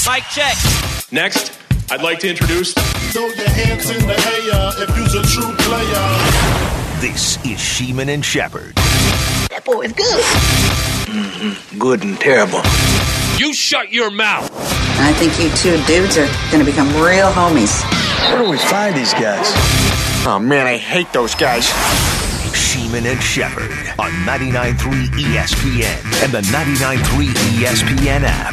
Mic check. Next, I'd like to introduce... Throw your hands in the air if you's a true player. This is Sheeman and Shepard. That boy is good. Mm-hmm. Good and terrible. You shut your mouth! I think you two dudes are going to become real homies. Where do we find these guys? Oh, man, I hate those guys. Sheeman and Shepard on 99.3 ESPN and the 99.3 ESPN app.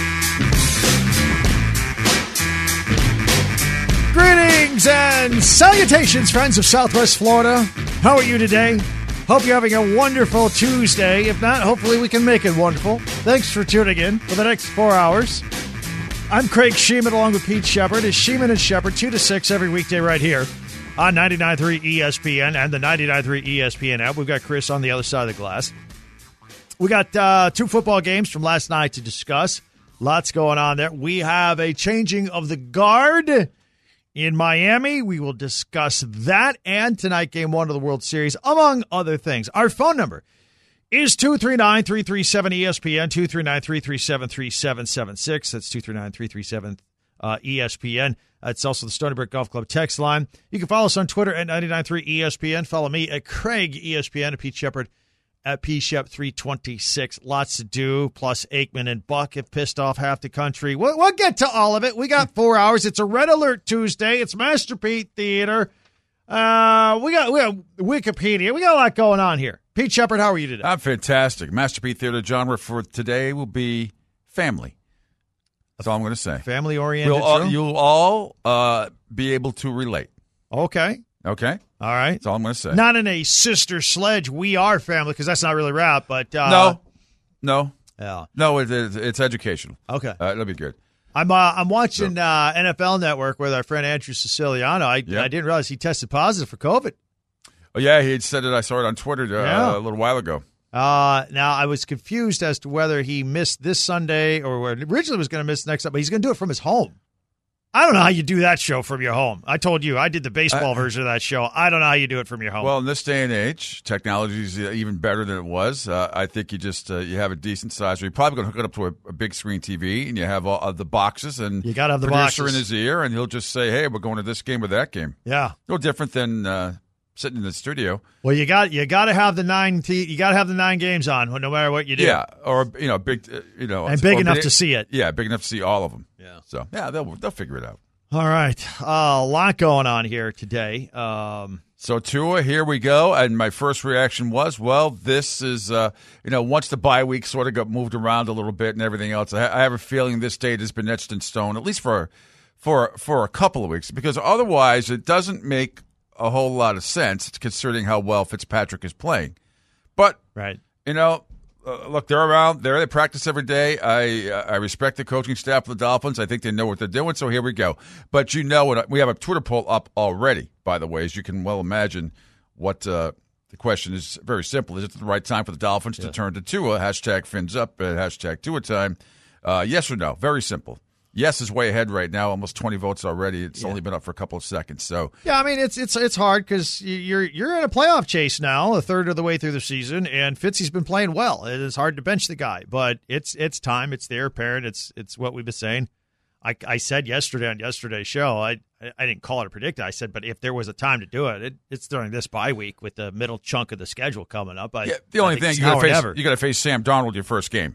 Greetings and salutations, friends of Southwest Florida. How are you today? Hope you're having a wonderful Tuesday. If not, hopefully we can make it wonderful. Thanks for tuning in for the next 4 hours. I'm Craig Sheeman along with Pete Shepard. It's Sheeman and Shepard 2 to 6 every weekday right here on 99.3 ESPN and the 99.3 ESPN app. We've got Chris on the other side of the glass. We got 2 football games from last night to discuss. Lots going on there. We have a changing of the guard in Miami. We will discuss that and tonight, Game 1 of the World Series, among other things. Our phone number is 239-337-ESPN, 239-337-3776. That's 239-337-ESPN. It's also the Stony Brook Golf Club text line. You can follow us on Twitter at 99.3 ESPN. Follow me at Craig ESPN, and Pete Shepard at PShep326. Lots to do, plus Aikman and Buck have pissed off half the country. We'll get to all of it. We got 4 hours. It's a Red Alert Tuesday. It's Master Pete Theater. We got Wikipedia. We got a lot going on here. Pete Shepard, how are you today? I'm fantastic. Master Pete Theater genre for today will be family. That's all I'm going to say. Family-oriented You'll all be able to relate. Okay. Okay? All right. That's all I'm going to say. Not in a Sister Sledge, We Are Family, because that's not really rap, but... No. Yeah. No, it's educational. Okay. It'll be good. I'm watching NFL Network with our friend Andrew Siciliano. I didn't realize he tested positive for COVID. Oh, yeah, he had said it. I saw it on Twitter a little while ago. Now, I was confused as to whether he missed this Sunday or originally was going to miss next Sunday, but he's going to do it from his home. I don't know how you do that show from your home. I told you, I did the baseball version of that show. I don't know how you do it from your home. Well, in this day and age, technology is even better than it was. I think you just you have a decent size. You're probably going to hook it up to a big screen TV, and you have all of the boxes, and you got to have the producer boxes in his ear, and he'll just say, "Hey, we're going to this game or that game." Yeah, no different than sitting in the studio. Well, you got to have the 9 games on, no matter what you do. Yeah, or big, and big enough to see it. Yeah, big enough to see all of them. Yeah. So they'll figure it out. All right, a lot going on here today. So Tua, here we go, and my first reaction was, well, this is once the bye week sort of got moved around a little bit and everything else, I have a feeling this date has been etched in stone, at least for a couple of weeks, because otherwise it doesn't make a whole lot of sense considering how well Fitzpatrick is playing. But right, look, they're around. They practice every day. I respect the coaching staff of the Dolphins. I think they know what they're doing, so here we go. But we have a Twitter poll up already, by the way, as you can well imagine. What the question is very simple. Is it the right time for the Dolphins to turn to Tua? Hashtag Fins Up, hashtag Tua time. Yes or no? Very simple. Yes is way ahead right now, almost 20 votes already. It's only been up for a couple of seconds. So yeah, I mean it's hard because you're in a playoff chase now, a third of the way through the season, and Fitzy's been playing well. It is hard to bench the guy, but it's time. It's there, apparent. It's what we've been saying. I said yesterday on yesterday's show. I didn't call it or predict it. I said, but if there was a time to do it, it's during this bye week with the middle chunk of the schedule coming up. The only thing you got to face Sam Darnold your first game.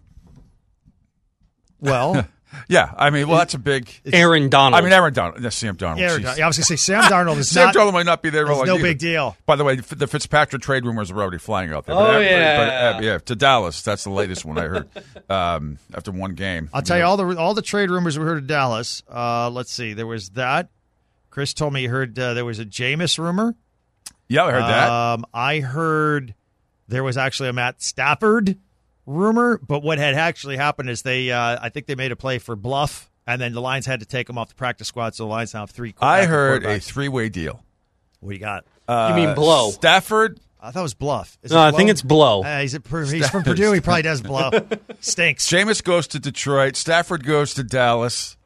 Well. Yeah, I mean, that's a big... Aaron Donald. I mean, Aaron Donald. That's Sam Darnold. I was going to say, Sam Darnold is Sam Darnold might not be there. No big deal. By the way, the Fitzpatrick trade rumors are already flying out there. To Dallas. That's the latest one I heard after one game. I'll tell you all the trade rumors we heard of Dallas. Let's see. There was that. Chris told me he heard there was a Jameis rumor. Yeah, I heard that. I heard there was actually a Matt Stafford rumor, but what had actually happened is I think they made a play for Bluff, and then the Lions had to take him off the practice squad, so the Lions now have 3 quarterbacks. I heard a 3-way deal. What do you got? You mean Blow? Stafford? I thought it was Bluff. I think it's Blow. He's from Purdue. He probably does Blow. Stinks. Jameis goes to Detroit. Stafford goes to Dallas.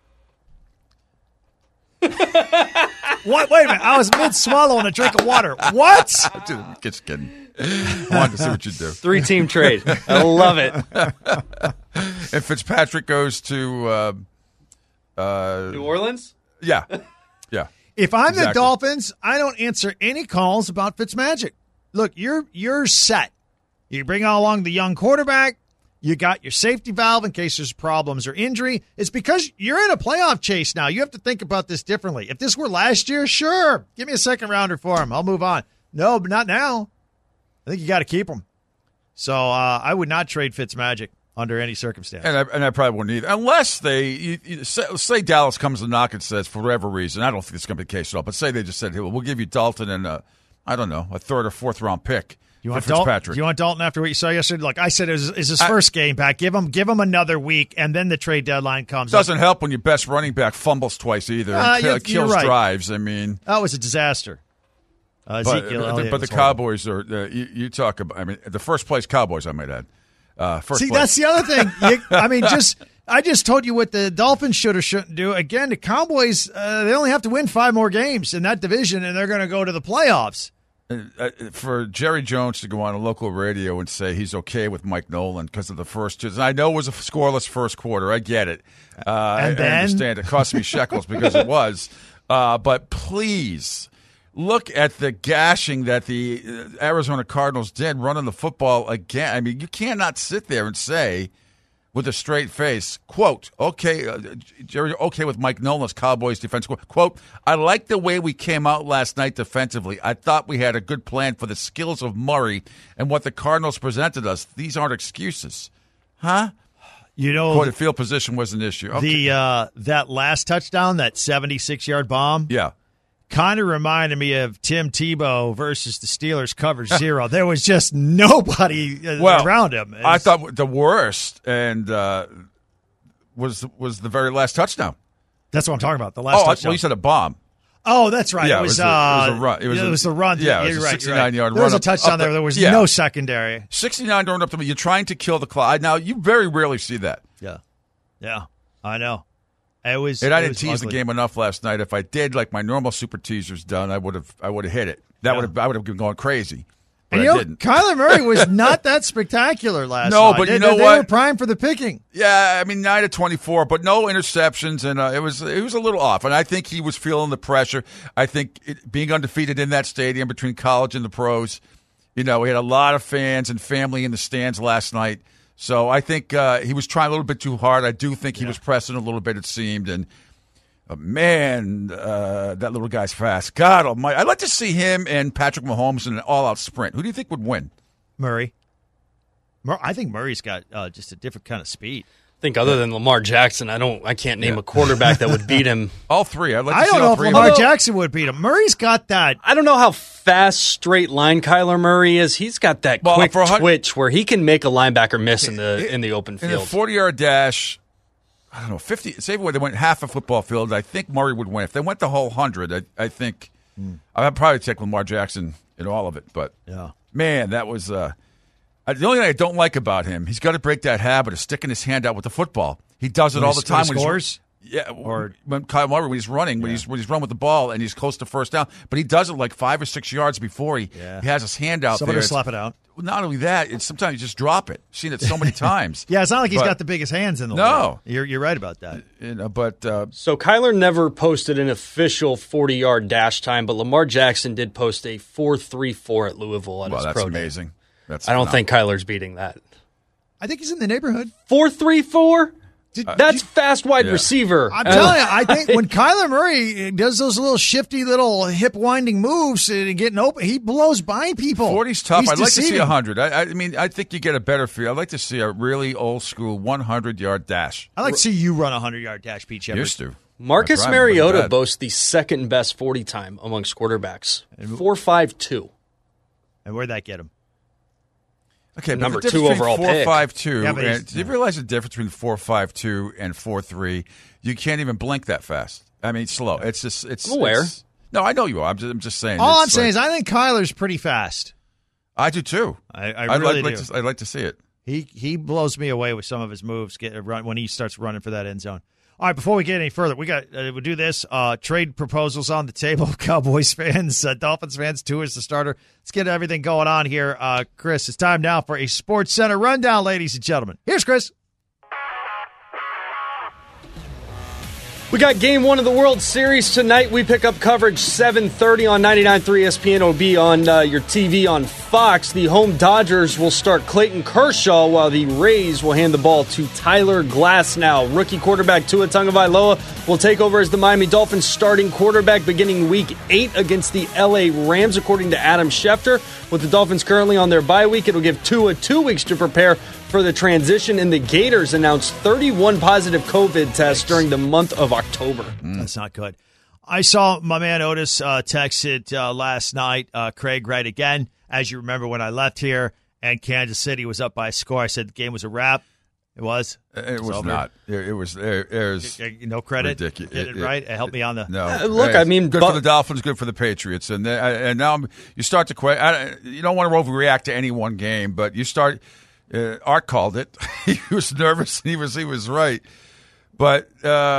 What? Wait a minute. I was mid-swallowing a drink of water. What? Just kidding. I wanted to see what you do. 3-team trade. I love it. And Fitzpatrick goes to New Orleans? Yeah. Yeah. If I'm the Exactly. Dolphins, I don't answer any calls about Fitzmagic. Look, you're set. You bring along the young quarterback. You got your safety valve in case there's problems or injury. It's because you're in a playoff chase now. You have to think about this differently. If this were last year, sure, give me a second rounder for him. I'll move on. No, but not now. I think you got to keep him. So I would not trade Fitzmagic under any circumstance. And I probably wouldn't either. Unless you say Dallas comes to knock and says, for whatever reason, I don't think it's going to be the case at all, but say they just said, hey, well, we'll give you Dalton and, I don't know, a third or fourth round pick You for want Fitzpatrick. Dalton? You want Dalton after what you saw yesterday? Like I said, is his first game back. Give him another week, and then the trade deadline comes. Doesn't help when your best running back fumbles twice either and you're kills right. drives. I mean, That was a disaster. Ezekiel Elliott but the was Cowboys are. You talk about. I mean, the first place Cowboys, I might add. First See, place. that's the other thing. I just told you what the Dolphins should or shouldn't do. Again, the Cowboys, they only have to win 5 more games in that division, and they're going to go to the playoffs. For Jerry Jones to go on a local radio and say he's okay with Mike Nolan because of the first, and I know it was a scoreless first quarter. I get it. I understand it cost me shekels because it was. But please look at the gashing that the Arizona Cardinals did running the football again. I mean, you cannot sit there and say with a straight face, quote, okay, Jerry, okay with Mike Nolan's Cowboys defense. Quote, I like the way we came out last night defensively. I thought we had a good plan for the skills of Murray and what the Cardinals presented us. These aren't excuses. Huh? You know, Quote, the field position was an issue. Okay. that last touchdown, that 76-yard bomb, Yeah. kind of reminded me of Tim Tebow versus the Steelers cover 0. There was just nobody around him. I thought the worst and was the very last touchdown. That's what I'm talking about, the last touchdown. Well, you said a bomb. Oh, that's right. Yeah, it was a run. It was the run. Yeah, it was you're a right. 69-yard There was a run touchdown up there. There was yeah. no secondary. 69 going up to me. You're trying to kill the clock. Now, you very rarely see that. Yeah, I know. It was. And I it didn't was tease ugly. the game enough last night. If I did, like my normal super teaser's done, I would have hit it. I would have been going crazy. But And I didn't. Kyler Murray was not that spectacular last No, night. but you They know what? were primed for the picking. Yeah, I mean 9 of 24, but no interceptions, and it was a little off. And I think he was feeling the pressure. I think being undefeated in that stadium between college and the pros, we had a lot of fans and family in the stands last night. So I think he was trying a little bit too hard. I do think he was pressing a little bit. It seemed, and man, that little guy's fast. God Almighty! I'd like to see him and Patrick Mahomes in an all-out sprint. Who do you think would win? Murray. I think Murray's got just a different kind of speed. I think other than Lamar Jackson, I can't name a quarterback that would beat him. All three. I'd like to I see don't know all if three. Lamar Jackson would beat him. Murray's got that. I don't know how fast straight line Kyler Murray is. He's got that quick twitch where he can make a linebacker miss in the open In a field. 40-yard dash, I don't know, 50. Say where they went half a football field, I think Murray would win. If they went the whole 100, I think I'd probably take Lamar Jackson in all of it. But man, that was the only thing I don't like about him. He's got to break that habit of sticking his hand out with the football. He does it all the time when he scores. Or when Kyle Murray when he's running, when he's run with the ball and he's close to first down, but he does it like 5 or 6 yards before he has his hand out Somebody there. slap it out. Not only that, it's sometimes you just drop it. I've seen it so many times. Yeah, it's not like he's got the biggest hands in the No. league. You're right about that. But So Kyler never posted an official 40-yard dash time, but Lamar Jackson did post a 4.34 at Louisville at his that's pro day. amazing. I don't think Kyler's beating that. I think he's in the neighborhood. 4.34? That's fast wide receiver. I'm telling you, I think when Kyler Murray does those little shifty little hip winding moves and getting open, he blows by people. 40's tough. He's I'd like to see deceiving. 100. I mean, I think you get a better feel. I'd like to see a really old school 100-yard dash. I'd like to see you run a 100-yard dash, Pete Shepard. Used to. Marcus That's right, Mariota wasn't bad. boasts the second best 40 time amongst quarterbacks. 4.52. And where'd that get him? Okay, but Number the 2 difference overall between pick. 4.52. Yeah, but and do you realize the difference between 4.52 and 4.3? You can't even blink that fast. I mean, slow. It's just it's. I'm aware. No, I know you are. I'm just saying. All I'm It's saying is like- I think Kyler's pretty fast. I do too. I really do. I'd like to see it. He blows me away with some of his moves when he starts running for that end zone. All right, before we get any further, we'll do this. Trade proposals on the table. Cowboys fans, Dolphins fans, Tua is the starter. Let's get everything going on here. Chris, it's time now for a Sports Center rundown, ladies and gentlemen. Here's Chris. We got Game 1 of the World Series tonight. We pick up coverage 7:30 on 99.3 ESPN. It'll be on your TV on Fox. The home Dodgers will start Clayton Kershaw, while the Rays will hand the ball to Tyler Glasnow. Rookie quarterback Tua Tagovailoa will take over as the Miami Dolphins starting quarterback beginning Week 8 against the LA Rams, according to Adam Schefter. With the Dolphins currently on their bye week, it'll give Tua 2 weeks to prepare for the transition, and the Gators announced 31 positive COVID tests during the month of October. That's not good. I saw my man Otis text it last night. Craig, right again. As you remember, when I left here and Kansas City was up by a score, I said the game was a wrap. It was? It was not. It was no credit? Ridiculous. Did it right? It helped me on the... No. Look, I mean... Good for the Dolphins, good for the Patriots. And now you start to question... You don't want to overreact to any one game, but you start... Art called it. He was nervous, and he was right. But,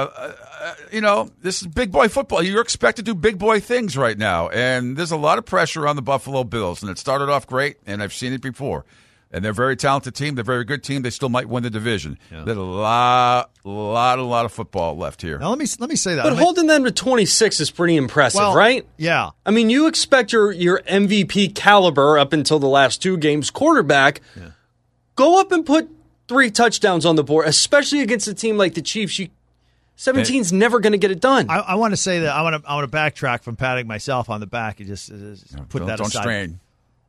this is big boy football. You're expected to do big boy things right now. And there's a lot of pressure on the Buffalo Bills. And it started off great, and I've seen it before. And they're a very talented team. They're a very good team. They still might win the division. Yeah. There's a lot of football left here. Now, let me say that. But holding them to 26 is pretty impressive, right? Yeah. I mean, you expect your MVP caliber up until the last 2 games quarterback. Yeah. Go up and put 3 touchdowns on the board, especially against a team like the Chiefs. 17's never going to get it done. I want to say that I want to backtrack from patting myself on the back and just put that aside. Don't strain.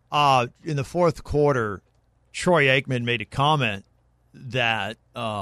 In the fourth quarter, Troy Aikman made a comment that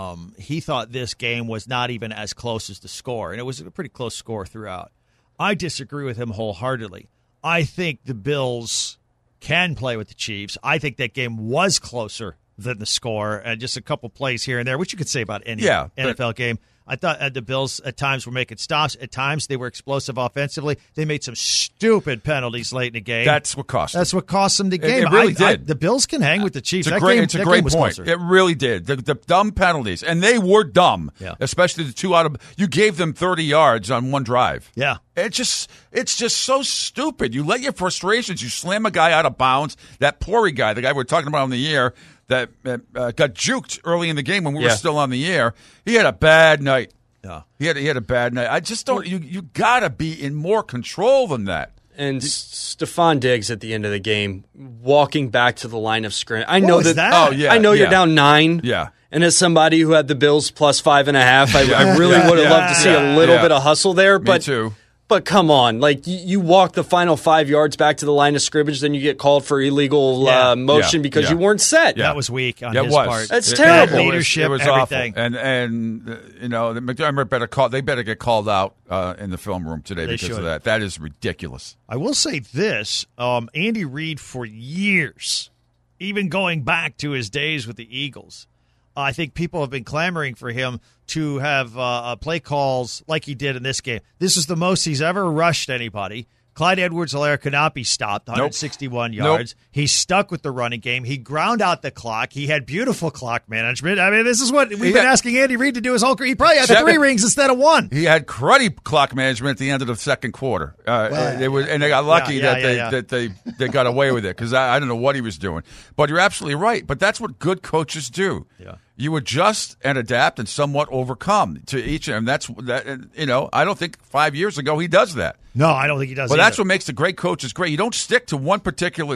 he thought this game was not even as close as the score, and it was a pretty close score throughout. I disagree with him wholeheartedly. I think the Bills can play with the Chiefs. I think that game was closer than the score, and just a couple plays here and there, which you could say about any NFL game. I thought the Bills at times were making stops. At times they were explosive offensively. They made some stupid penalties late in the game. That's what cost them. That's what cost them the game. It really did. The Bills can hang with the Chiefs. It's a great point. Closer. It really did. The dumb penalties, and they were dumb, especially the 2 out of – you gave them 30 yards on 1 drive. Yeah. It's just so stupid. You let your frustrations, you slam a guy out of bounds. That Pori guy, the guy we're talking about on the air, that got juked early in the game when we were still on the air. He had a bad night. Yeah, he had a bad night. I just don't. You gotta be in more control than that. And Stephon Diggs at the end of the game, walking back to the line of scrimmage. I know that. Oh yeah, I know you're down 9. Yeah. And as somebody who had the Bills plus 5.5, I really would have loved to see a little bit of hustle there. Me too. But come on, like you walk the final 5 yards back to the line of scrimmage, then you get called for illegal motion because you weren't set. That was weak on his part. That's terrible. Leadership, it was everything. Awful. And the McDermott they better get called out in the film room today because of that. That is ridiculous. I will say this: Andy Reid, for years, even going back to his days with the Eagles, I think people have been clamoring for him to have play calls like he did in this game. This is the most he's ever rushed anybody. Clyde Edwards-Helaire could not be stopped, 161 yards. He stuck with the running game. He ground out the clock. He had beautiful clock management. I mean, this is what we've been asking Andy Reid to do his whole career. He probably had 3 rings instead of 1. He had cruddy clock management at the end of the second quarter. And they got lucky that they got away with it because I don't know what he was doing. But you're absolutely right. But that's what good coaches do. Yeah. You adjust and adapt and somewhat overcome to each, and that's that. I don't think 5 years ago he does that. No, I don't think he does. But that's what makes the great coaches great. You don't stick to one particular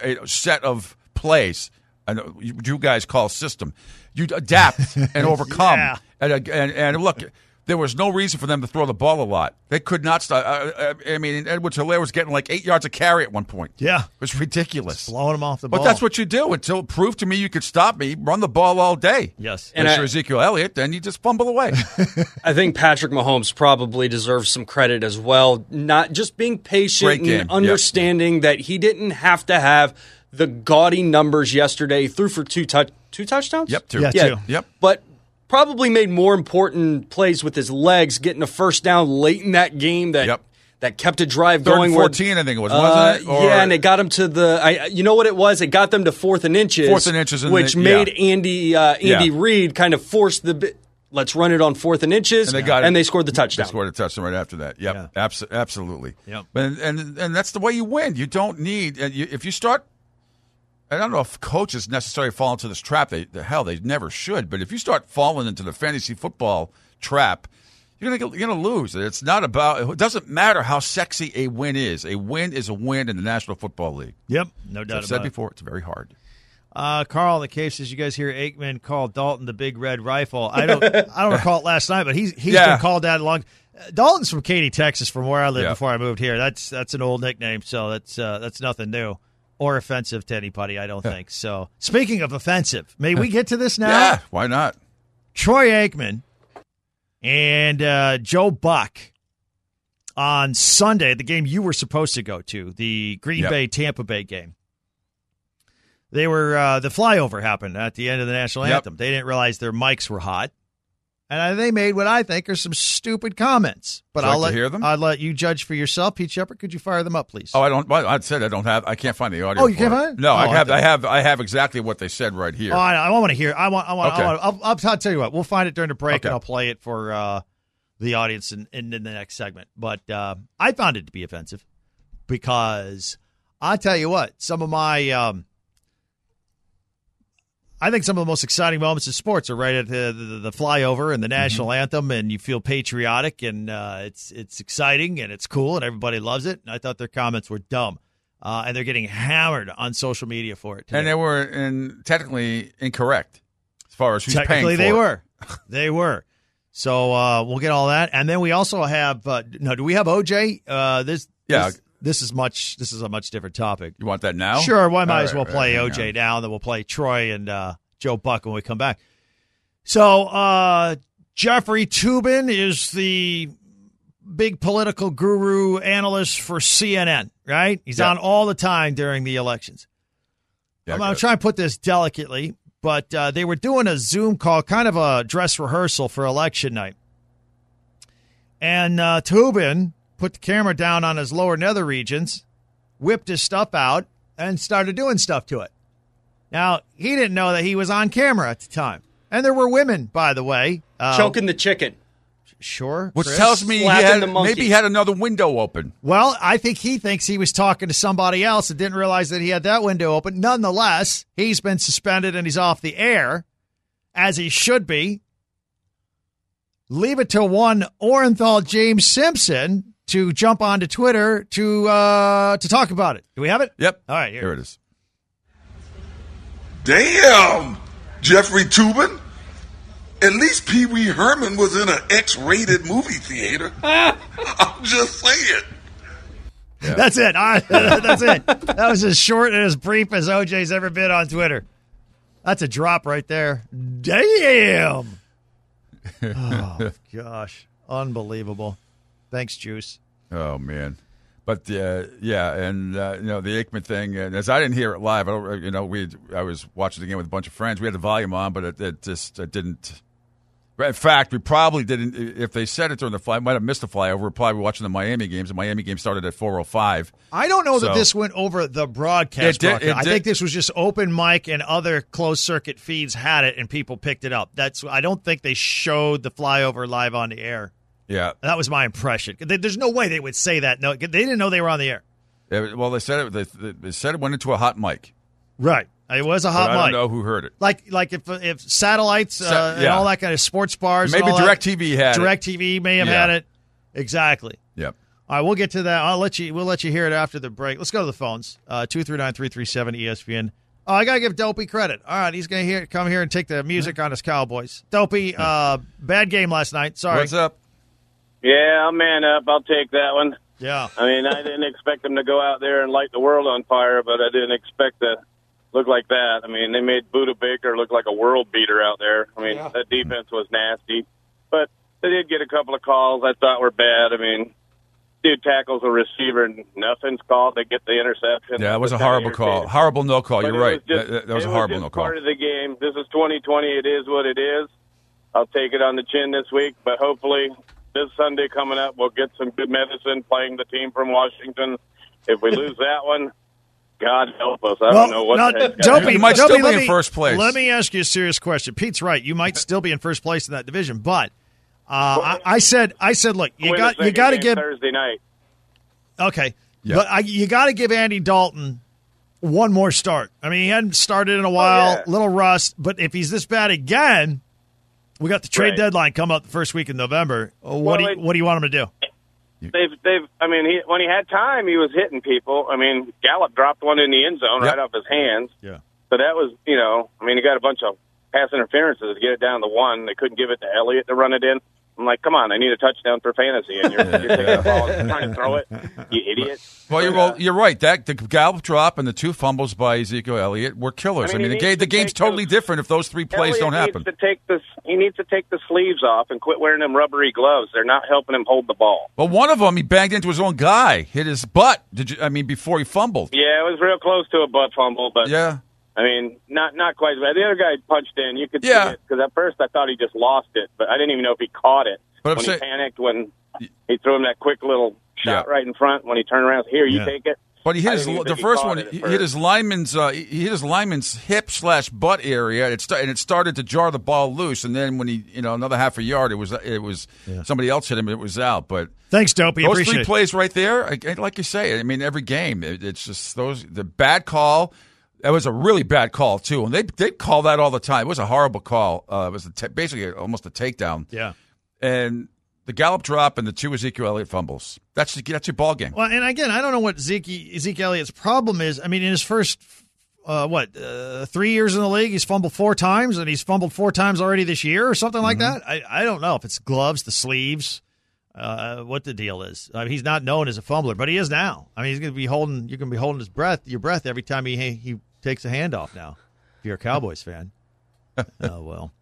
set of plays. I know you guys call system. You adapt and overcome. And look. There was no reason for them to throw the ball a lot. They could not stop. I mean, Edwards-Helaire was getting like 8 yards a carry at one point. Yeah. It was ridiculous. Just blowing him off the ball. But that's what you do. Until prove to me you could stop me, run the ball all day. Yes. And for Ezekiel Elliott, then you just fumble away. I think Patrick Mahomes probably deserves some credit as well. Not just being patient and understanding that he didn't have to have the gaudy numbers yesterday. He threw for 2 touchdowns? Yep, 2. Yeah, 2. Yep. But probably made more important plays with his legs, getting a first down late in that game that kept a drive going. 14, I think it was, wasn't it? And it got him to the. You know what it was? It got them to 4th and inches. 4th and inches, which made Andy Reid kind of force the. Let's run it on 4th and inches, and they scored the touchdown. They scored a touchdown right after that. Yep, yeah. Absolutely. Yep. And that's the way you win. You don't need if you start. I don't know if coaches necessarily fall into this trap. They never should. But if you start falling into the fantasy football trap, you're going to lose. It's not about. It doesn't matter how sexy a win is. A win is a win in the National Football League. Yep, no doubt about it. I've said before, it's very hard. Carl in the cave says, you guys hear Aikman call Dalton the Big Red Rifle. I don't recall it last night, but he's been called that long. Dalton's from Katy, Texas, from where I lived before I moved here. That's an old nickname, so that's nothing new or offensive to anybody, I don't think. So, speaking of offensive, may we get to this now? Yeah, why not? Troy Aikman and Joe Buck on Sunday, the game you were supposed to go to, the Green Bay-Tampa Bay game. They were the flyover happened at the end of the national anthem. They didn't realize their mics were hot. And they made what I think are some stupid comments. But I'll hear them. I'll let you judge for yourself. Pete Shepard, could you fire them up, please? Oh, I don't. I said I don't have. I can't find the audio. Oh, you can't find it? No, I have exactly what they said right here. Oh, I want to hear. I'll tell you what. We'll find it during the break, and I'll play it for the audience in the next segment. But I found it to be offensive because I'll tell you what. Some of my. I think some of the most exciting moments in sports are right at the flyover and the national anthem, and you feel patriotic, and it's exciting, and it's cool, and everybody loves it. And I thought their comments were dumb, and they're getting hammered on social media for it today. And they were technically incorrect as far as who's paying for it. Technically, they were. They were. So we'll get all that. And then we also have do we have OJ? This is a much different topic. You want that now? Sure. Might as well play OJ now, and then we'll play Troy and Joe Buck when we come back. So Jeffrey Toobin is the big political guru analyst for CNN, right? He's on all the time during the elections. I'm going to try and put this delicately, but they were doing a Zoom call, kind of a dress rehearsal for election night. And Toobin put the camera down on his lower nether regions, whipped his stuff out, and started doing stuff to it. Now, he didn't know that he was on camera at the time. And there were women, by the way. Choking the chicken. Sure. Which Chris? tells me maybe he had another window open. Well, I think he thinks he was talking to somebody else and didn't realize that he had that window open. Nonetheless, he's been suspended and he's off the air, as he should be. Leave it to one Orenthal James Simpson to jump onto Twitter to talk about it. Do we have it? Yep. All right, here it is. Damn, Jeffrey Toobin. At least Pee Wee Herman was in an X-rated movie theater. I'm just saying. Yeah. That's it. That's it. That was as short and as brief as OJ's ever been on Twitter. That's a drop right there. Damn. Oh, gosh. Unbelievable. Thanks, Juice. Oh, man. But, and, the Aikman thing, as I didn't hear it live, I was watching the game with a bunch of friends. We had the volume on, but it didn't. In fact, we probably didn't. If they said it during the fly, might have missed the flyover. We're probably watching the Miami games. The Miami game started at 4:05. I don't know that this went over the broadcast. I think this was just open mic and other closed circuit feeds had it, and people picked it up. I don't think they showed the flyover live on the air. Yeah, that was my impression. There's no way they would say that. No, they didn't know they were on the air. Well, they said it. They said it went into a hot mic. Right. It was a hot mic. I don't know who heard it. Like if satellites and all that kind of sports bars. Maybe DirecTV had it. DirecTV may have had it. Exactly. Yep. All right, we'll get to that. We'll let you hear it after the break. Let's go to the phones. 239-337-ESPN. Oh, I gotta give Dopey credit. All right, he's gonna come here and take the music on his Cowboys. Dopey, bad game last night. Sorry. What's up? Yeah, I'll man up. I'll take that one. Yeah. I mean, I didn't expect them to go out there and light the world on fire, but I didn't expect to look like that. I mean, they made Budda Baker look like a world beater out there. I mean, that defense was nasty. But they did get a couple of calls I thought were bad. I mean, dude tackles a receiver and nothing's called. They get the interception. Yeah, it was a horrible call. Horrible no call. You're right. That was a horrible no call. Part of the game. This is 2020. It is what it is. I'll take it on the chin this week, but hopefully this Sunday coming up, we'll get some good medicine playing the team from Washington. If we lose that one, God help us. I don't know what the heck's Dopey, you might still be in first place. Let me ask you a serious question. Pete's right. You might still be in first place in that division, but I said, look, you got to give Thursday night. Okay, but you got to give Andy Dalton one more start. I mean, he hadn't started in a while, little rust. But if he's this bad again, We got the trade Right. deadline coming up the first week in November. What do you want them to do? When he had time, he was hitting people. I mean, Gallup dropped one in the end zone right off his hands. Yeah. So that was, he got a bunch of pass interferences to get it down to one. They couldn't give it to Elliott to run it in. I'm like, come on, I need a touchdown for fantasy, and you're taking the ball and trying to throw it, you idiot. Well, you're right. That the Gallup drop and the 2 fumbles by Ezekiel Elliott were killers. I mean the game's totally different if those 3 plays don't happen. He needs to take the sleeves off and quit wearing them rubbery gloves. They're not helping him hold the ball. Well, one of them, he banged into his own guy, hit his butt. Before he fumbled? Yeah, it was real close to a butt fumble, but yeah. I mean, not quite. But the other guy punched in. You could see it because at first I thought he just lost it, but I didn't even know if he caught it. But when he panicked, when he threw him that quick little shot right in front, when he turned around, here, you take it. But he hit the first one. He hit his lineman's hip/butt area, and it started to jar the ball loose. And then when he, another half a yard, it was somebody else hit him. It was out. But thanks, Dopey. Those Appreciate 3 plays right there, like you say. I mean, every game, it's just the bad call. That was a really bad call too, and they call that all the time. It was a horrible call. It was basically almost a takedown. Yeah. And the Gallup drop and the 2 Ezekiel Elliott fumbles. That's your ball game. Well, and again, I don't know what Ezekiel Elliott's problem is. I mean, in his first 3 years in the league, he's fumbled 4 times, and he's fumbled 4 times already this year, or something like that. I don't know if it's gloves, the sleeves, what the deal is. I mean, he's not known as a fumbler, but he is now. I mean, he's going to be holding. You can be holding your breath every time he takes a handoff now. If you're a Cowboys fan. Oh well.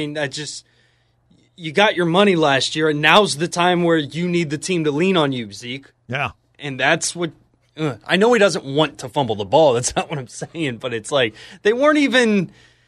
You got your money last year, and now's the time where you need the team to lean on you, Zeke. Yeah. And that's what I know he doesn't want to fumble the ball. That's not what I'm saying, but it's like they weren't even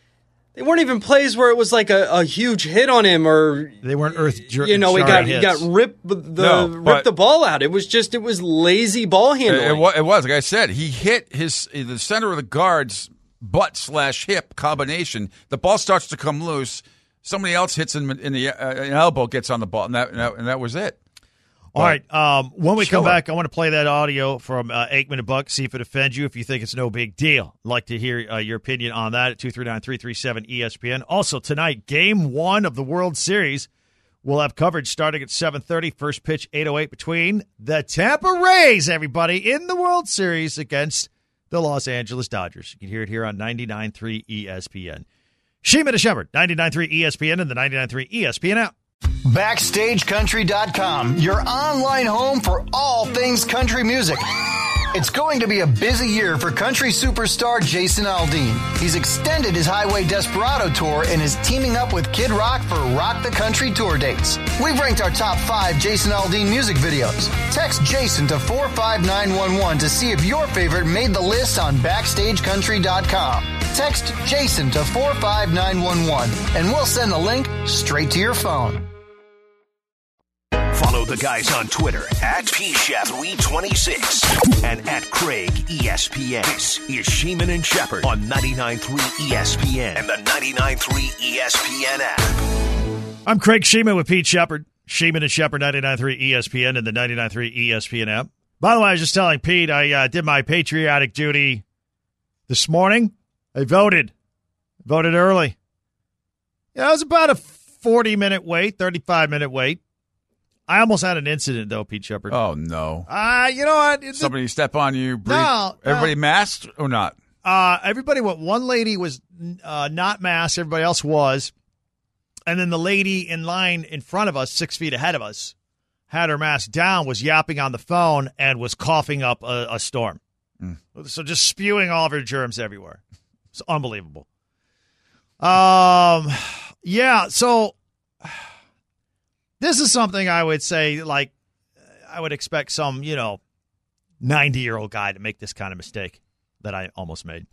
plays where it was like a huge hit on him, or they weren't he got ripped the ball out. It was lazy ball handling. It was, like I said, he hit the center of the guard's butt/hip combination. The ball starts to come loose. Somebody else hits him in the an elbow, gets on the ball, and that was it. All right. When we come back, I want to play that audio from Aikman and Buck, see if it offends you, if you think it's no big deal. I'd like to hear your opinion on that at 239-337-ESPN. Also, tonight, Game 1 of the World Series. We'll have coverage starting at 7:30. First pitch, 8:08, between the Tampa Rays, everybody, in the World Series against the Los Angeles Dodgers. You can hear it here on 99.3 ESPN. Sheeman and Shepard, 99.3 ESPN and the 99.3 ESPN app. BackstageCountry.com, your online home for all things country music. It's going to be a busy year for country superstar Jason Aldean. He's extended his Highway Desperado tour and is teaming up with Kid Rock for Rock the Country tour dates. We've ranked our top 5 Jason Aldean music videos. Text Jason to 45911 to see if your favorite made the list on BackstageCountry.com. Text Jason to 45911 and we'll send the link straight to your phone. Follow the guys on Twitter at PShep326 and at Craig ESPN. This is Sheeman and Shepard on 99.3 ESPN and the 99.3 ESPN app. I'm Craig Sheeman with Pete Shepard. Sheeman and Shepard, 99.3 ESPN and the 99.3 ESPN app. By the way, I was just telling Pete I did my patriotic duty this morning. I voted early. Yeah, it was about a 40-minute wait, 35-minute wait. I almost had an incident, though, Pete Shepard. Oh, no. You know what? Somebody step on you. No. Everybody masked or not? Everybody, one lady was not masked. Everybody else was. And then the lady in line in front of us, 6 feet ahead of us, had her mask down, was yapping on the phone, and was coughing up a storm. So just spewing all of her germs everywhere. It's unbelievable. Yeah, so this is something I would say, like, I would expect some, 90-year-old guy to make this kind of mistake that I almost made.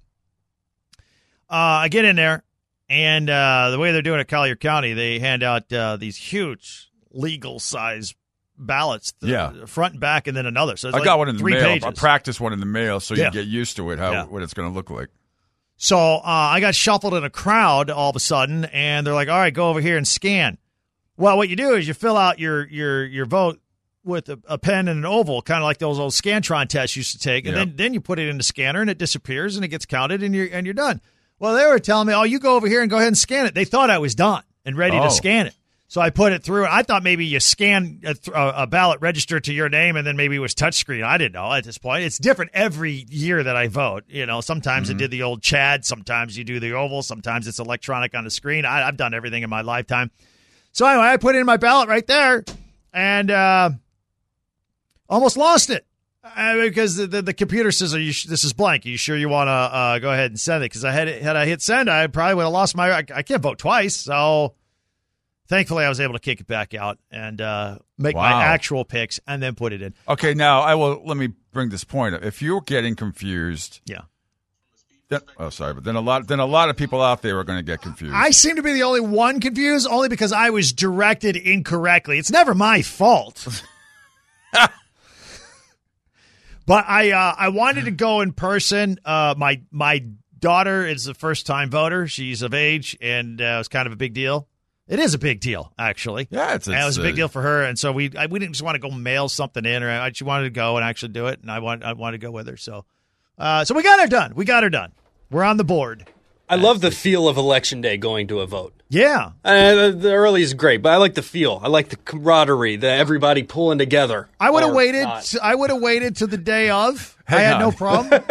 I get in there, and the way they're doing it at Collier County, they hand out these huge legal-size ballots, front and back, and then another. So I got one in the mail. pages. I practiced one in the mail so you get used to it, what it's going to look like. So I got shuffled in a crowd all of a sudden, and they're like, all right, go over here and scan. Well, what you do is you fill out your vote with a pen and an oval, kind of like those old Scantron tests you used to take, and then you put it in the scanner, and it disappears, and it gets counted, and you're done. Well, they were telling me, oh, you go over here and go ahead and scan it. They thought I was done. and ready to scan it. So I put it through. I thought maybe you scan a ballot registered to your name and then maybe it was touchscreen. I didn't know at this point. It's different every year that I vote. Sometimes it did the old CHAD. Sometimes you do the oval. Sometimes it's electronic on the screen. I've done everything in my lifetime. So anyway, I put in my ballot right there and almost lost it because the computer says, this is blank. Are you sure you want to go ahead and send it? Because had I hit send, I probably would have lost I can't vote twice. So thankfully, I was able to kick it back out and make my actual picks and then put it in. Okay, now let me bring this point up. If you're getting confused, then a lot of people out there are going to get confused. I seem to be the only one confused, only because I was directed incorrectly. It's never my fault. But I wanted to go in person. My daughter is a first-time voter. She's of age, and it was kind of a big deal. It is a big deal, actually. Yeah, it was a big deal for her, and so we didn't just want to go mail something in, she wanted to go and actually do it, and I wanted to go with her. So we got her done. We're on the board. I love the feel of Election Day going to a vote. Yeah. The early is great, but I like the feel. I like the camaraderie, the everybody pulling together. I would have waited. I would have waited to the day of. I had no problem.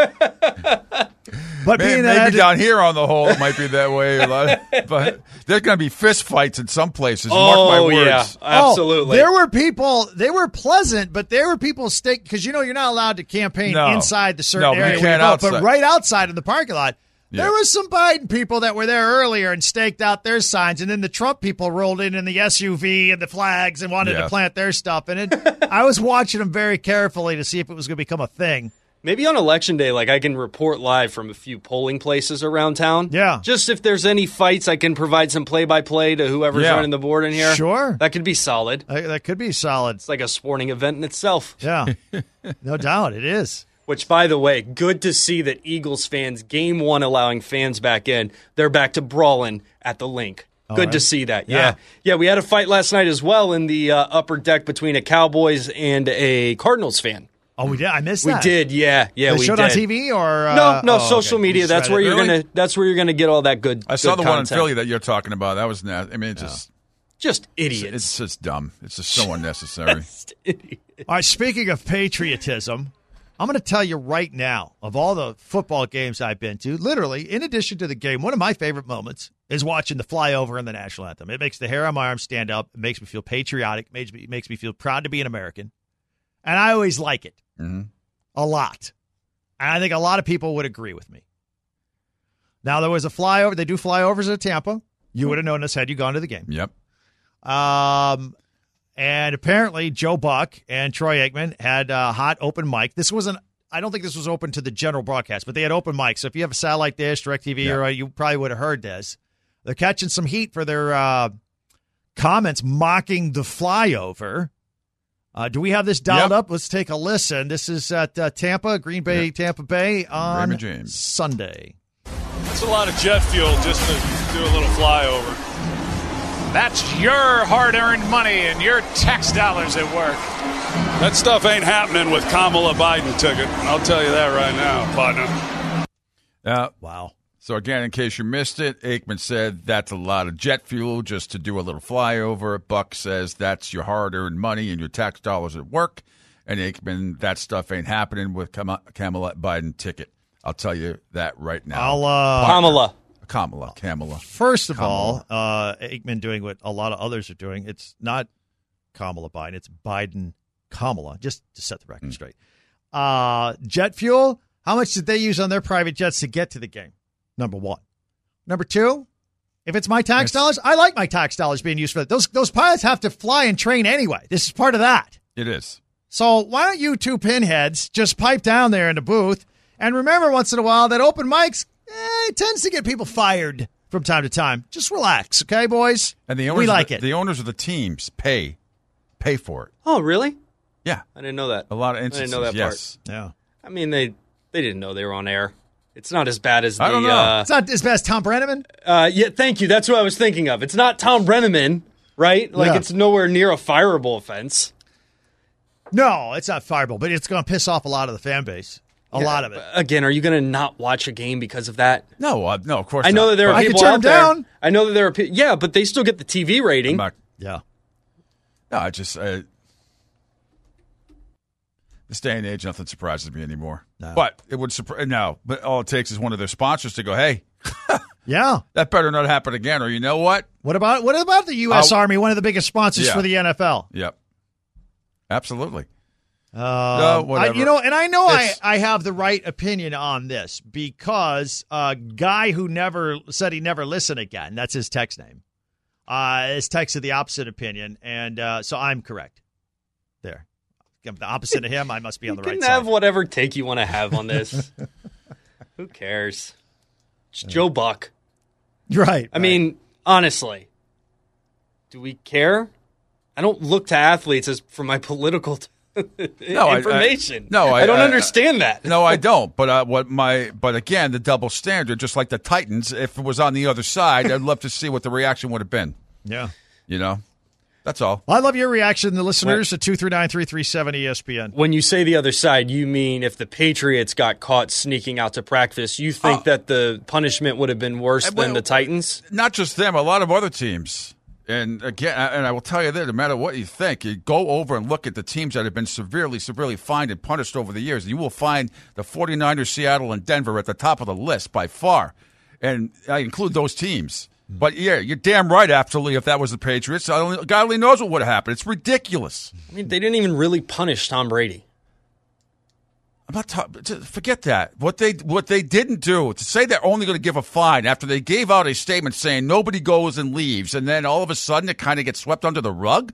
But maybe down here on the whole, it might be that way. But there's going to be fist fights in some places. Mark my words. Yeah, absolutely. There were people. They were pleasant, but there were people because you're not allowed to campaign inside the certain area. You can't outside. But right outside in the parking lot. Yeah. There was some Biden people that were there earlier and staked out their signs, and then the Trump people rolled in the SUV and the flags and wanted to plant their stuff. And I was watching them very carefully to see if it was going to become a thing. Maybe on Election Day, I can report live from a few polling places around town. Yeah. Just if there's any fights, I can provide some play-by-play to whoever's running the board in here. Sure. That could be solid. That could be solid. It's like a sporting event in itself. Yeah. No doubt, it is. Which, by the way, good to see that Eagles fans, Game 1 allowing fans back in, they're back to brawling at the link. Good to see that. Yeah, we had a fight last night as well in the upper deck between a Cowboys and a Cardinals fan. Oh, we did? I missed that. We did, yeah, we showed on TV or no, social media. That's where you're gonna get all that good. I saw the content. one in Philly that you're talking about. That was nasty. I mean, just idiots. It's just dumb. It's just so unnecessary. All right, speaking of patriotism, I'm going to tell you right now, of all the football games I've been to, literally, in addition to the game, one of my favorite moments is watching the flyover and the national anthem. It makes the hair on my arm stand up. It makes me feel patriotic. It makes me feel proud to be an American. And I always like it a lot. And I think a lot of people would agree with me. Now, there was a flyover. They do flyovers at Tampa. You would have known this had you gone to the game. Yep. And apparently, Joe Buck and Troy Aikman had a hot open mic. I don't think this was open to the general broadcast, but they had open mics. So if you have a satellite dish, DirecTV, or you probably would have heard this. They're catching some heat for their comments mocking the flyover. Do we have this dialed up? Let's take a listen. This is at Tampa, Green Bay, Tampa Bay on Sunday. That's a lot of jet fuel just to do a little flyover. That's your hard-earned money and your tax dollars at work. That stuff ain't happening with Kamala Biden ticket. I'll tell you that right now, partner. Wow. So, again, in case you missed it, Aikman said that's a lot of jet fuel just to do a little flyover. Buck says that's your hard-earned money and your tax dollars at work. And Aikman, that stuff ain't happening with Kamala Biden ticket. I'll tell you that right now. Kamala. First of all, Aikman doing what a lot of others are doing. It's not Kamala Biden. It's Biden Kamala, just to set the record straight. Jet fuel, how much did they use on their private jets to get to the game? Number one. Number two, if it's my tax dollars, I like my tax dollars being used for that. Those pilots have to fly and train anyway. This is part of that. It is. So why don't you two pinheads just pipe down there in the booth and remember once in a while that open mics, it tends to get people fired from time to time. Just relax, okay, boys? And the owners, the owners of the teams pay for it. Oh, really? Yeah. I didn't know that. A lot of instances, I didn't know that yes. part. Yeah. I mean, they didn't know they were on air. It's not as bad as I don't know. It's not as bad as Tom Brenneman? Yeah, thank you. That's what I was thinking of. It's not Tom Brenneman, right? It's nowhere near a fireable offense. No, it's not fireable, but it's going to piss off a lot of the fan base. A lot of it. Again, are you going to not watch a game because of that? No, no, of course I know not. that there are I people can turn out there. down. I know that there are yeah, but they still get the TV rating. Yeah. No, I just this day and age, nothing surprises me anymore. No. But it would surprise. No, but all it takes is one of their sponsors to go, "Hey, Yeah. that better not happen again." Or you know what? What about the U.S. Army, one of the biggest sponsors for the NFL? Yep. Absolutely. Whatever. It's- I have the right opinion on this because a guy who never said he never listen again, that's his text name, has texted the opposite opinion, and so I'm correct. There. I'm the opposite of him. I must be on the right You side. can have whatever take you want to have on this. Who cares? It's Joe Buck. Right. I mean, honestly, do we care? I don't look to athletes as for my political information. I don't understand that. No, I don't. But but again, the double standard, just like the Titans, if it was on the other side, I'd love to see what the reaction would have been. Yeah. You know, that's all. Well, I love your reaction, the listeners, at 239-337 ESPN. When you say the other side, you mean if the Patriots got caught sneaking out to practice, you think that the punishment would have been worse than the Titans? Not just them, a lot of other teams. And again, and I will tell you that no matter what you think, you go over and look at the teams that have been severely fined and punished over the years. You will find the 49ers, Seattle, and Denver at the top of the list by far. And I include those teams. But yeah, you're damn right, absolutely, if that was the Patriots. God only knows what would have happened. It's ridiculous. I mean, they didn't even really punish Tom Brady. I'm not forget that. What they didn't do, to say they're only going to give a fine after they gave out a statement saying nobody goes and leaves, and then all of a sudden it kind of gets swept under the rug.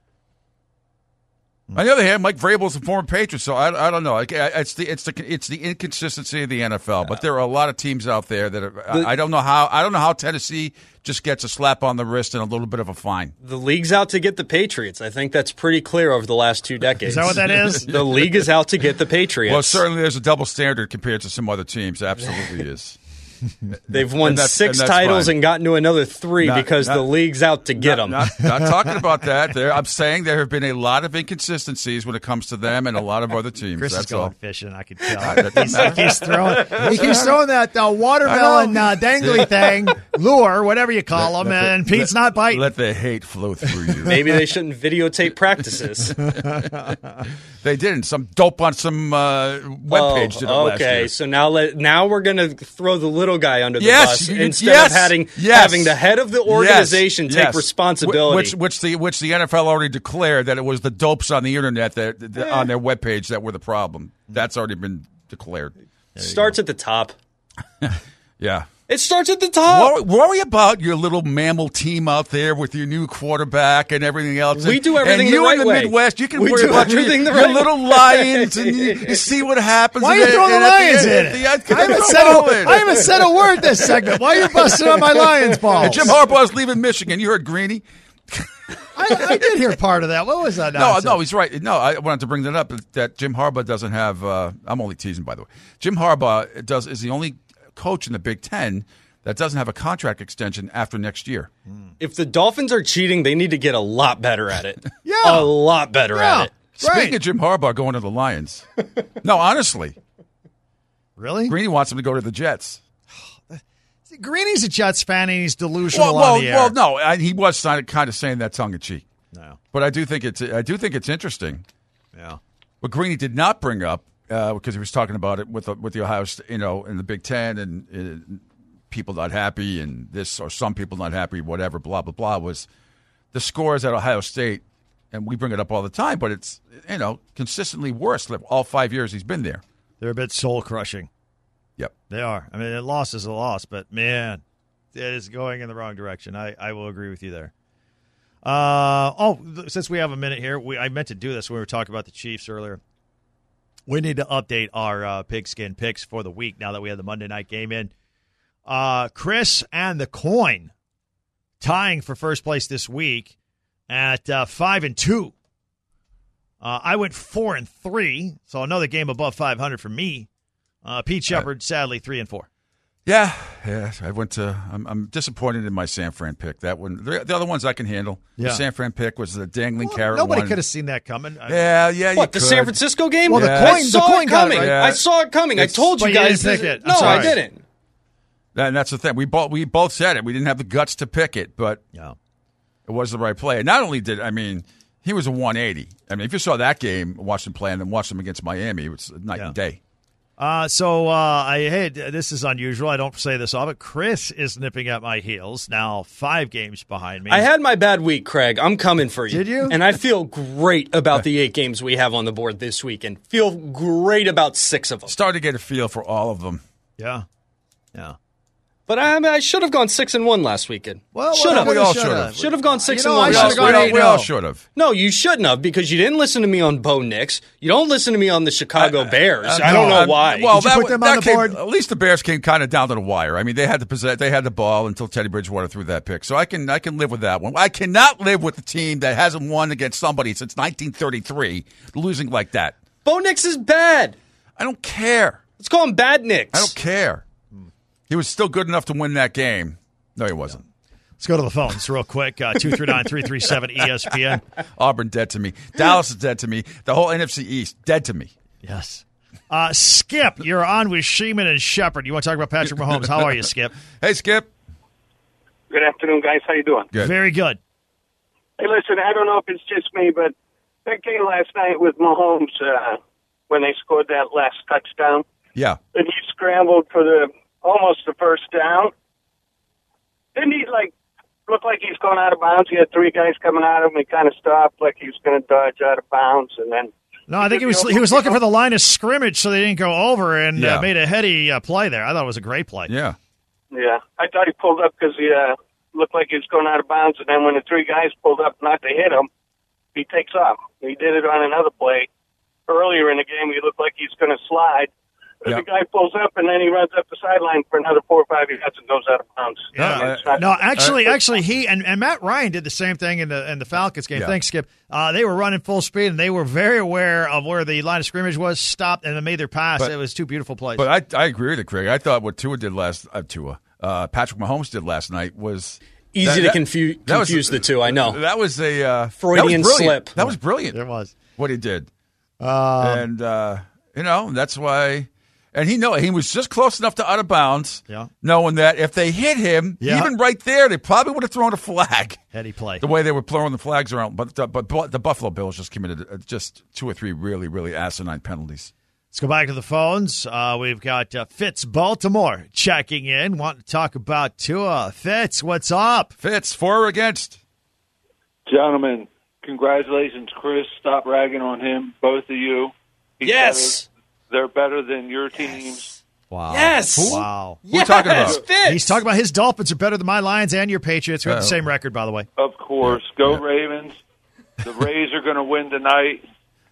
On the other hand, Mike Vrabel's a former Patriot, so I don't know. It's the inconsistency of the NFL. But there are a lot of teams out there that I don't know how Tennessee just gets a slap on the wrist and a little bit of a fine. The league's out to get the Patriots. I think that's pretty clear over the last 2 decades. Is that what that is? The league is out to get the Patriots. Well, certainly there's a double standard compared to some other teams. Absolutely is. They've won and 6 that's titles fine. and gotten to another 3 because the league's out to get them. Not talking about that. I'm saying there have been a lot of inconsistencies when it comes to them and a lot of other teams. Chris That's is going all. fishing. I can tell. he keeps throwing that watermelon dangly thing, lure, whatever you call them, and Pete's not biting. Let the hate flow through you. Maybe they shouldn't videotape practices. They didn't. Some dope on some webpage did it last year. Okay, so now we're going to throw the little guy under the Yes, bus instead of having the head of the organization take responsibility. Which the NFL already declared that it was the dopes on the internet that on their webpage that were the problem. That's already been declared. Starts at the top. Yeah. It starts at the top. Worry about your little mammal team out there with your new quarterback and everything else. We do everything and the you right in the way. Midwest, you can We worry do about everything the your right little Lions and you see what happens. Why are you throwing the Lions in it? I haven't said a word this segment. Why are you busting on my Lions balls? And Jim Harbaugh's leaving Michigan. You heard Greeny? I did hear part of that. What was that? No, he's right. No, I wanted to bring that up, that Jim Harbaugh doesn't have I'm only teasing, by the way. Jim Harbaugh is the only coach in the Big Ten that doesn't have a contract extension after next year. If the Dolphins are cheating, they need to get a lot better at it. Yeah. A lot better at it. Speaking of Jim Harbaugh going to the Lions. No, honestly. Really? Greeny wants him to go to the Jets. See, Greeny's a Jets fan and he's delusional on the air. Well, no, he was kind of saying that tongue in cheek. No. But I do think it's interesting. Yeah. What Greeny did not bring up, because he was talking about it with the Ohio State, in the Big Ten and people not happy and this or some people not happy, whatever, blah, blah, blah, was the scores at Ohio State. And we bring it up all the time, but it's, consistently worse all 5 years he's been there. They're a bit soul-crushing. Yep. They are. I mean, a loss is a loss, but, man, it is going in the wrong direction. I will agree with you there. Since we have a minute here, I meant to do this when we were talking about the Chiefs earlier. We need to update our pigskin picks for the week now that we have the Monday night game in. Chris and the Coin tying for first place this week at 5-2. I went 4-3, so another game above 500 for me. Pete Shepard, sadly, 3-4. Yeah, Yeah, I went to. I'm disappointed in my San Fran pick. That one, the other ones I can handle. Yeah. The San Fran pick was the dangling carrot. Nobody one. could have seen that coming. Yeah. What, the San Francisco game? Well, Yeah. the I saw coin it got it coming. right. Yeah. I saw it coming. I told But you you guys. didn't pick it. I'm No, sorry. I didn't. And that's the thing. We both said it. We didn't have the guts to pick it, but Yeah. it was the right play. And not only did he was a 180. I mean, if you saw that game, watched him play, and then watched him against Miami, it was night and day. This is unusual. I don't say this all, but Chris is nipping at my heels now, 5 games behind me. I had my bad week, Craig. I'm coming for you. Did you? And I feel great about the 8 games we have on the board this week, and feel great about 6 of them. Started to get a feel for all of them. Yeah. But I should have gone 6-1 last weekend. Well, should have. we all should have. Should have gone 6-1 I last should've gone week. 8-0. We all should have. No, you shouldn't have, because you didn't listen to me on Bo Nix. You don't listen to me on the Chicago Bears. I don't know why. Well, Did you put them on the board? At least the Bears came kind of down to the wire. I mean, they had the ball until Teddy Bridgewater threw that pick. So I can live with that one. I cannot live with the team that hasn't won against somebody since 1933 losing like that. Bo Nix is bad. I don't care. Let's call him Bad Nix. I don't care. He was still good enough to win that game. No, he wasn't. Let's go to the phones real quick. 239-337-ESPN. Auburn dead to me. Dallas is dead to me. The whole NFC East dead to me. Yes. Skip, you're on with Sheeman and Shepard. You want to talk about Patrick Mahomes? How are you, Skip? Hey, Skip. Good afternoon, guys. How you doing? Good. Very good. Hey, listen, I don't know if it's just me, but that game last night with Mahomes, when they scored that last touchdown, Yeah. and he scrambled for almost the first down. Didn't he, look like he's going out of bounds? He had 3 guys coming at him. He kind of stopped like he was going to dodge out of bounds, and then... No, I think he was looking for the line of scrimmage so they didn't go over and made a heady play there. I thought it was a great play. Yeah. Yeah, I thought he pulled up because he looked like he was going out of bounds, and then when the 3 guys pulled up not to hit him, he takes off. He did it on another play. Earlier in the game, he looked like he's going to slide. But the guy pulls up, and then he runs up the sideline for another 4 or 5 yards and goes out of bounds. Actually, he and Matt Ryan did the same thing in the Falcons game. Yeah. Thanks, Skip. They were running full speed, and they were very aware of where the line of scrimmage was, stopped, and they made their pass. It was 2 beautiful plays. But I agree with you, Craig. I thought what Patrick Mahomes did last night was easy to confuse the two. I know that was a Freudian slip. That was brilliant. It was what he did, and that's why. And he was just close enough to out of bounds, knowing that if they hit him, even right there, they probably would have thrown a flag. Heady play. The way they were throwing the flags around. But the Buffalo Bills just committed just 2 or 3 really, really asinine penalties. Let's go back to the phones. We've got Fitz Baltimore checking in. Want to talk about Tua. Fitz, what's up? Fitz, for or against? Gentlemen, congratulations, Chris. Stop ragging on him, both of you. Yes. They're better than your teams. Wow. Yes. Wow. Who are we talking about? Fitz. He's talking about his Dolphins are better than my Lions and your Patriots. We have the same record, by the way. Of course. Go Ravens. The Rays are going to win tonight.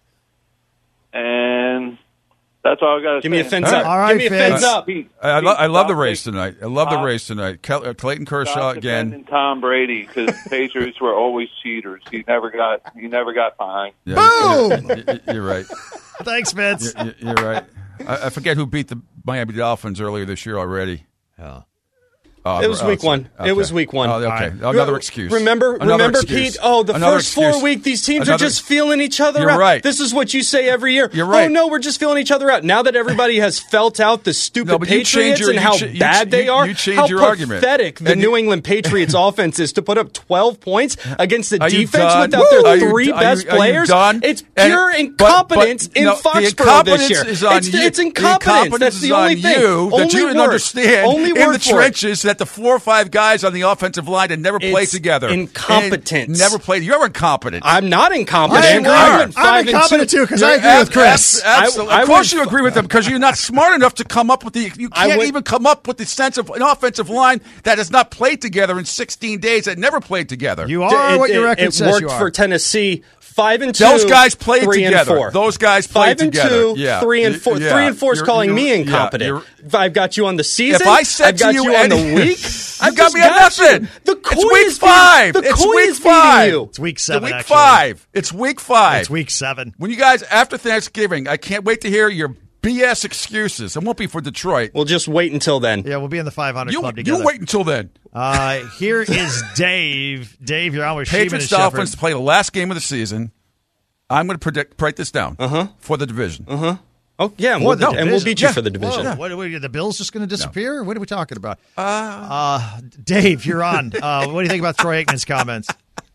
And that's all I got to say. Give me a fins up. All right, Give me a fins up. I love the race tonight. I love the race tonight. Clayton Kershaw again. And Tom Brady, because Patriots were always cheaters. He never got behind. Yeah, Boom! You're right. Thanks, Vince. You're right. I forget who beat the Miami Dolphins earlier this year already. Yeah. It was week 1. Okay. It was week 1. Oh, okay. Right. Another excuse. Remember, excuse. Pete? Oh, the Another first excuse. 4 weeks, these teams are just feeling each other You're out. right. This is what you say every year. You're right. Oh, no, we're just feeling each other out. Now that everybody has felt out the stupid Patriots and how bad they are, how pathetic the New England Patriots offense is to put up 12 points against the defense without their 3 best players. It's pure incompetence in Foxborough this year. It's incompetence. That's the only thing. That you didn't understand in the trenches that the 4 or 5 guys on the offensive line had never played together. Incompetence. Never played. You're incompetent. I'm not incompetent. I'm incompetent too because I agree with Chris. Absolutely. Of course you agree with him because you're not smart enough to come up with you can't even come up with the sense of an offensive line that has not played together in 16 days, that never played together. You are what your record says you are. It worked for Tennessee. 5-2. Those guys played 3 together. and 4. Those guys played 5-2, together. Yeah. 3 and 4. 3 and 4 is calling me incompetent. I've got you on the season. If I said I've got to you on the week. I've got me on nothing. It's week 5. It's week 5. It's week 7. Week 5. It's week 5. It's week 7. When you guys after Thanksgiving, I can't wait to hear your BS excuses. It won't be for Detroit. We'll just wait until then. Yeah, we'll be in the 500 club together. You wait until then. Here is Dave. Dave, you're on with Patriots Sheeman and Dolphins to play the last game of the season. I'm going to write this down for the division. Oh, yeah, and we'll beat you for the division. Whoa, what are the Bills just going to disappear? No. What are we talking about? Dave, you're on. What do you think about Troy Aikman's comments?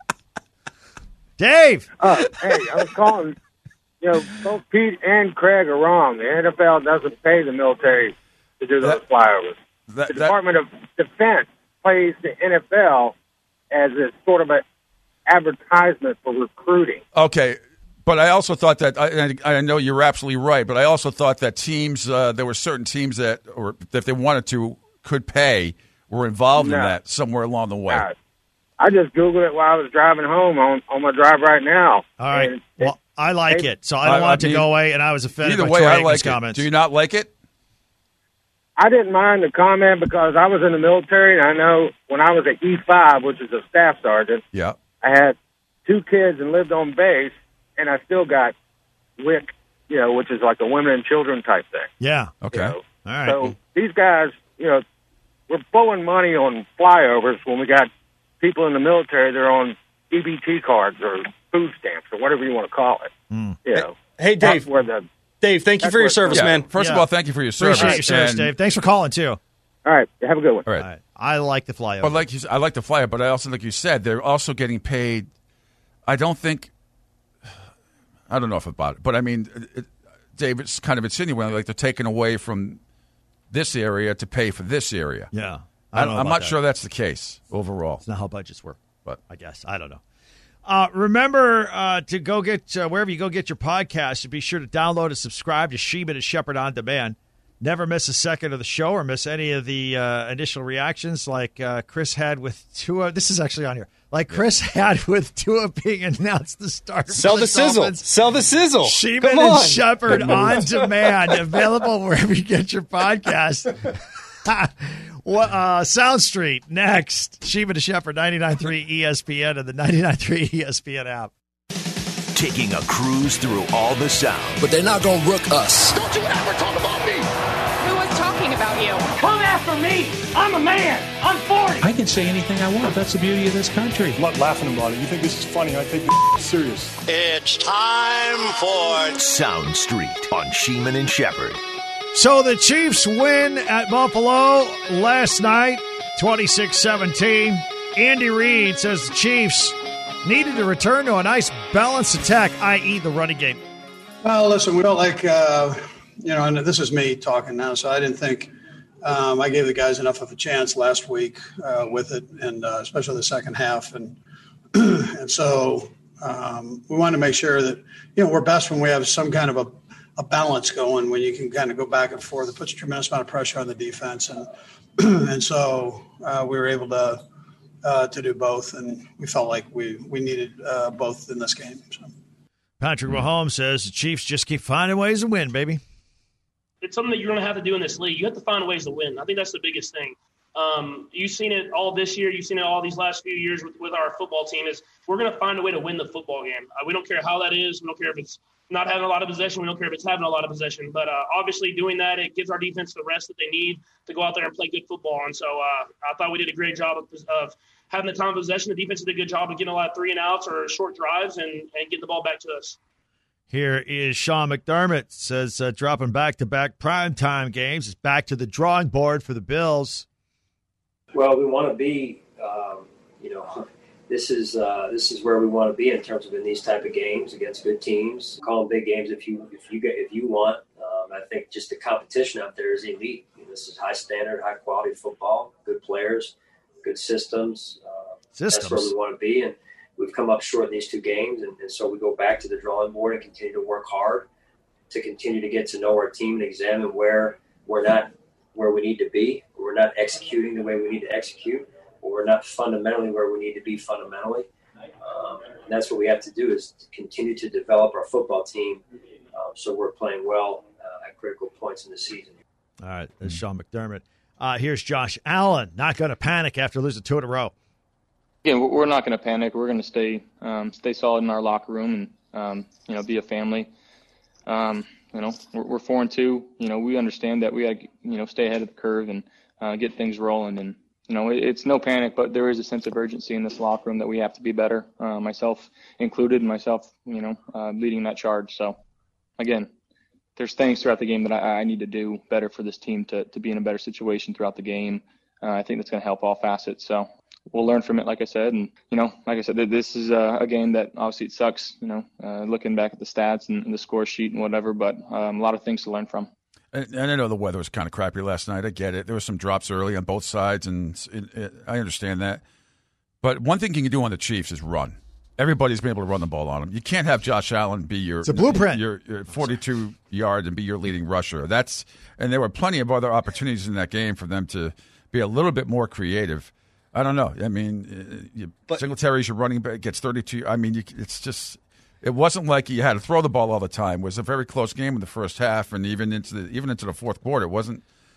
Dave! Hey, I was calling. Both Pete and Craig are wrong. The NFL doesn't pay the military to do those flyovers. The Department of Defense pays the NFL as a sort of an advertisement for recruiting. Okay. But I also thought that, I know you're absolutely right, but I also thought that teams, there were certain teams that, or if they wanted to, could pay, were involved in that somewhere along the way. I just Googled it while I was driving home on my drive right now. All right. Well, I like it, so I don't want it to go away, and I was offended by Troy Aikman's comments. Do you not like it? I didn't mind the comment because I was in the military, and I know when I was at E5, which is a staff sergeant, I had 2 kids and lived on base, and I still got WIC, which is like a women and children type thing. Yeah. Okay. All right. So these guys, we're blowing money on flyovers when we got people in the military. They're on EBT cards or food stamps or whatever you want to call it. Hey, Dave. Dave, thank you for your service, man. First of all, thank you for your service. Appreciate your service, Dave. Thanks for calling, too. All right. Have a good one. All right. I like the flyover. But I like the flyover, but I also, like you said, they're also getting paid. I don't know if about it, but I mean, Dave, it's kind of insinuating like they're taking away from this area to pay for this area. Yeah. I'm not sure that's the case overall. It's not how budgets work, but I guess. I don't know. Remember to go get, wherever you go get your podcast, be sure to download and subscribe to Sheeman and Shepherd On Demand. Never miss a second of the show or miss any of the initial reactions like Chris had with Tua. This is actually on here. Like Chris had with Tua being announced the starter. Sell the sizzle. Sell the sizzle. Sheeman and Shepherd On Demand. Available wherever you get your podcast. Sound Street next. Sheeman and Shepherd, 99.3 ESPN and the 99.3 ESPN app. Taking a cruise through all the sound. But they're not going to rook us. Don't you ever talk about me. Who was talking about you? Come after me. I'm a man. I'm 40. I can say anything I want. That's the beauty of this country. I'm not laughing about it. You think this is funny. I take it serious. It's time for Sound Street on Sheeman and Shepherd. So the Chiefs win at Buffalo last night, 26-17. Andy Reid says the Chiefs needed to return to a nice balanced attack, i.e. the running game. Well, listen, we don't like, and this is me talking now, so I didn't think I gave the guys enough of a chance last week with it, and especially the second half. And so we wanted to make sure that, we're best when we have some kind of a balance going, when you can kind of go back and forth. It puts a tremendous amount of pressure on the defense. And so we were able to do both, and we felt like we needed both in this game. So. Patrick Mahomes says the Chiefs just keep finding ways to win, baby. It's something that you're going to have to do in this league. You have to find ways to win. I think that's the biggest thing. You've seen it all this year. You've seen it all these last few years with our football team. Is we're going to find a way to win the football game. We don't care how that is. We don't care if it's not having a lot of possession. We don't care if it's having a lot of possession. But obviously doing that, it gives our defense the rest that they need to go out there and play good football. And so I thought we did a great job of having the time of possession. The defense did a good job of getting a lot of 3-and-outs or short drives and getting the ball back to us. Here is Sean McDermott, says dropping back-to-back primetime games is back to the drawing board for the Bills. Well, we want to be, this is where we want to be in terms of in these type of games against good teams. Call them big games if you want. I think just the competition out there is elite. This is high standard, high quality football, good players, good systems. That's where we want to be, and we've come up short in these two games, and so we go back to the drawing board and continue to work hard to continue to get to know our team and examine where we're not where we need to be, or we're not executing the way we need to execute, or we're not fundamentally where we need to be fundamentally. And that's what we have to do, is to continue to develop our football team so we're playing well at critical points in the season. All right, that's Sean McDermott. Here's Josh Allen, not going to panic after losing 2 in a row. Yeah, we're not going to panic. We're going to stay solid in our locker room and be a family. we're 4-2. We understand that we got to, stay ahead of the curve and get things rolling. And, it's no panic, but there is a sense of urgency in this locker room that we have to be better, myself included, and myself, leading that charge. So, again, there's things throughout the game that I need to do better for this team to be in a better situation throughout the game. I think that's going to help all facets. So we'll learn from it, like I said. And, like I said, this is a game that obviously it sucks, looking back at the stats and the score sheet and whatever, but a lot of things to learn from. And I know the weather was kind of crappy last night. I get it. There were some drops early on both sides, and I understand that. But one thing you can do on the Chiefs is run. Everybody's been able to run the ball on them. You can't have Josh Allen be your, it's a blueprint. your 42 yards and be your leading rusher. And there were plenty of other opportunities in that game for them to be a little bit more creative. I don't know. I mean, Singletary's your running back, gets 32. I mean, it's just – it wasn't like you had to throw the ball all the time. It was a very close game in the first half, and even into the fourth quarter. It wasn't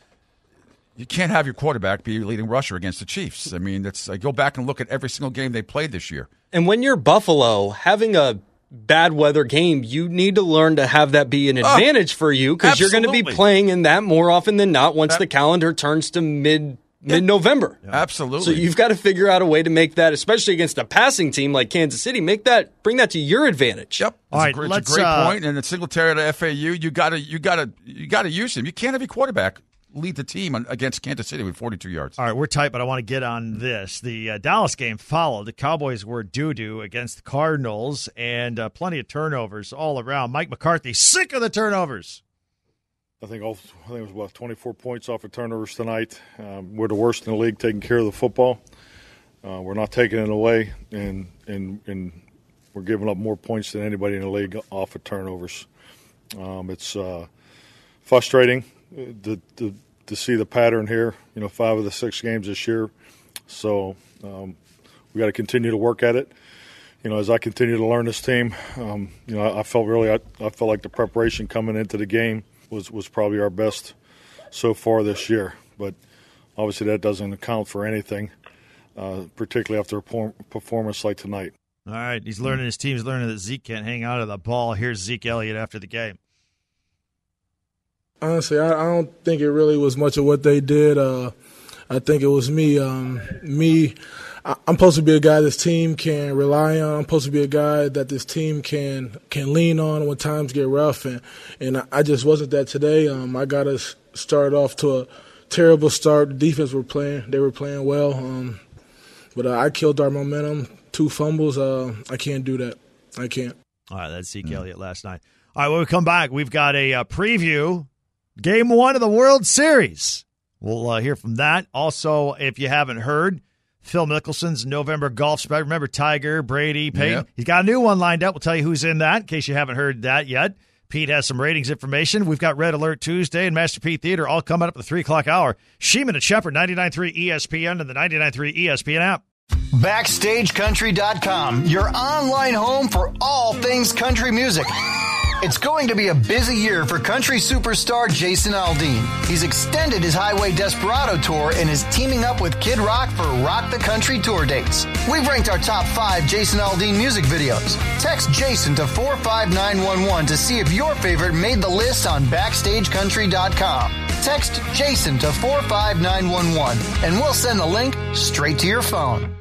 – you can't have your quarterback be your leading rusher against the Chiefs. I mean, go back and look at every single game they played this year. And when you're Buffalo, having a bad weather game, you need to learn to have that be an advantage for you, because you're going to be playing in that more often than not once the calendar turns to mid-November. Yeah. Absolutely. So you've got to figure out a way to make that, especially against a passing team like Kansas City, bring that to your advantage. Yep. It's a great point. And it's Singletary to FAU. You got to use him. You can't have your quarterback lead the team against Kansas City with 42 yards. All right, we're tight, but I want to get on this. The Dallas game followed. The Cowboys were doo-doo against the Cardinals, and plenty of turnovers all around. Mike McCarthy, sick of the turnovers. I think it was about 24 points off of turnovers tonight. We're the worst in the league taking care of the football. We're not taking it away, and we're giving up more points than anybody in the league off of turnovers. It's frustrating to see the pattern here. 5 of the 6 games this year. So we got to continue to work at it. As I continue to learn this team, I felt like the preparation coming into the game was probably our best so far this year. But obviously that doesn't account for anything, particularly after a performance like tonight. All right, his team's learning that Zeke can't hang out of the ball. Here's Zeke Elliott after the game. Honestly, I don't think it really was much of what they did. I think it was me. I'm supposed to be a guy this team can rely on. I'm supposed to be a guy that this team can lean on when times get rough, and I just wasn't that today. I got us started off to a terrible start. The defense were playing well, but I killed our momentum. 2 fumbles. I can't do that. I can't. All right, that's Zeke Elliott last night. All right, when we come back, we've got a preview. Game 1 of the World Series. We'll hear from that. Also, if you haven't heard, Phil Mickelson's November golf special. Remember Tiger, Brady, Peyton? Yep. He's got a new one lined up. We'll tell you who's in that in case you haven't heard that yet. Pete has some ratings information. We've got Red Alert Tuesday and Master Pete Theater all coming up at the 3 o'clock hour. Sheeman and Shepard, 99.3 ESPN and the 99.3 ESPN app. BackstageCountry.com, your online home for all things country music. It's going to be a busy year for country superstar Jason Aldean. He's extended his Highway Desperado tour and is teaming up with Kid Rock for Rock the Country tour dates. We've ranked our top 5 Jason Aldean music videos. Text Jason to 45911 to see if your favorite made the list on BackstageCountry.com. Text Jason to 45911 and we'll send the link straight to your phone.